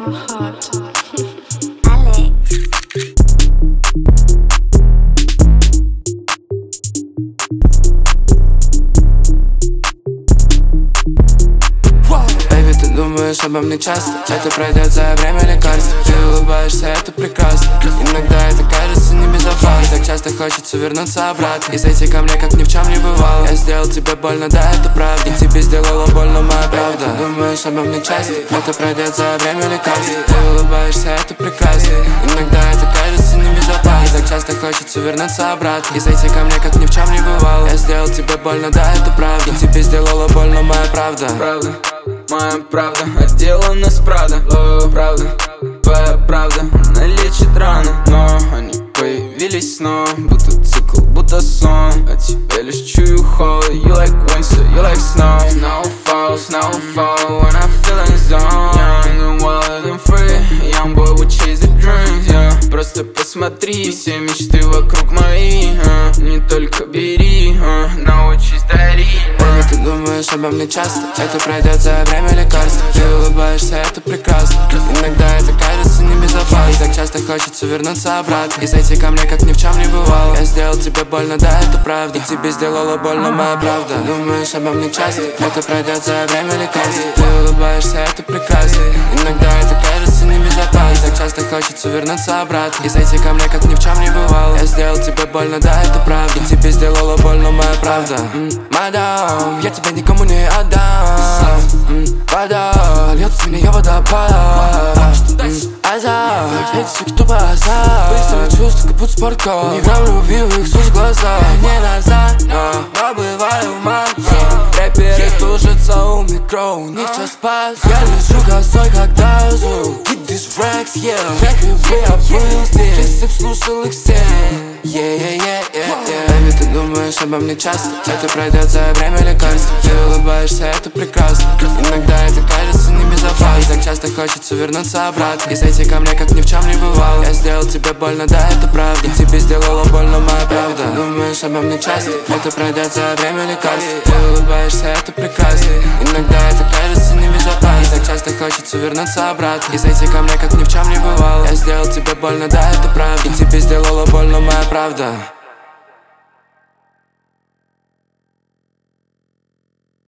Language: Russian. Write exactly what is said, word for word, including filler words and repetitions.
your heart. Alex. Baby, ты думаешь обо мне часто? Это пройдет за время лекарств. Ты улыбаешься, это прекрасно. Иногда это кажется небезопасно. Так часто хочется вернуться обратно и зайти ко мне, как ни в чем не бывало. Я сделал тебе больно, да, это правда. И тебе сделала больно моя правда. Ты думаешь обо мне часто? Это пройдет за время лекарств. Ты улыбаешься, это прекрасно. Иногда это кажется небезопасно. Так часто хочется вернуться обратно и зайти ко мне, как ни в чем не бывало. Я сделал тебе больно, да, это правда. И тебе сделала больно моя правда. Правда, моя правда, отделана с Прада. Правда, твоя правда, она лечит раны. Но они появились снова, будто цикл, будто сон. А тебя лишь чую холод. You like winter, you like snow. Snowfall, snowfall, when I feel in zone. Young and wild and free, young boy would chase the dreams, yeah. Просто посмотри, все мечты вокруг мои, uh. Не только бери, uh. научись дарить. Baby, ты думаешь обо мне часто? Это пройдет за время лекарств. Ты улыбаешься, это прекрасно. Иногда это кажется небезопасно. Так часто хочется вернуться обратно и зайти ко мне, как ни в чем не бывало. Я сделал тебе больно, да, это правда. И тебе сделала больно моя правда. Ты думаешь обо мне часто? Это пройдет за время лекарств. Ты улыбаешься, это прекрасно. Иногда это кажется небезопасно. Так часто хочется вернуться обратно и зайти ко мне, как ни в чем не бывало. Я сделал тебе больно, да, это правда. И тебе сделала больно моя правда. Мадам, я тебя никому не отдам. Вода, льет с меня водопад. Азарт, эти суки тупо азарт. Быстрые чувства, как будто спорткар. Ни грамм любви в их суть глаза. Не назад, но, но бываю в манке. Рэперы тужатся у микро, у них час пас. Я лечу косой, когда звук. Keep these racks, yeah. Рэпы вы опустили, если б слушал их все. Yeah, yeah, yeah, yeah, yeah. Baby, ты думаешь обо мне часто? Это пройдет за время лекарств. Ты улыбаешься, это прекрасно. Иногда это кажется небезопасно. Так часто хочется вернуться обратно и зайти ко мне, как ни в чем не бывало. Я сделал тебе больно, да, это правда. И тебе сделала больно моя правда. Ты думаешь обо мне часто? Это пройдет за время лекарств. Ты улыбаешься, это прекрасно. Иногда это кажется небезопасно. Так часто хочется вернуться обратно и зайти ко мне, как ни в чем не бывало. Я сделал тебе больно, да, это правда. И тебе сделала больно моя правда.